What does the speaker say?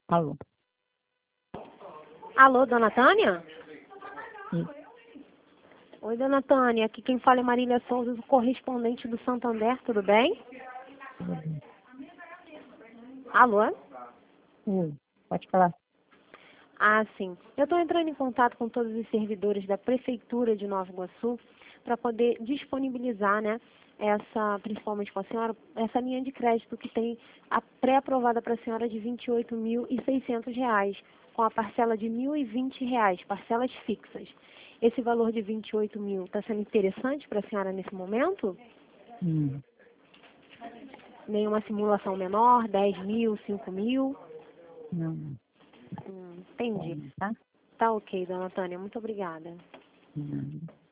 Alô. Alô, dona Tânia? Sim. Oi, dona Tânia. Aqui quem fala é Marília Souza, correspondente do Santander, tudo bem? Tudo bem. Alô? Oi, pode falar. Ah, sim. Eu estou entrando em contato com todos os servidores da Prefeitura de Nova Iguaçu para poder disponibilizar, né, principalmente com a senhora, essa linha de crédito que tem a pré-aprovada para a senhora de R$ 28.600, com a parcela de R$ 1.020, parcelas fixas. Esse valor de 28 mil está sendo interessante para a senhora nesse momento? Nenhuma simulação menor, 10 mil, 5 mil? Não. Entendi. Tá? Tá ok, dona Tânia. Muito obrigada. Não.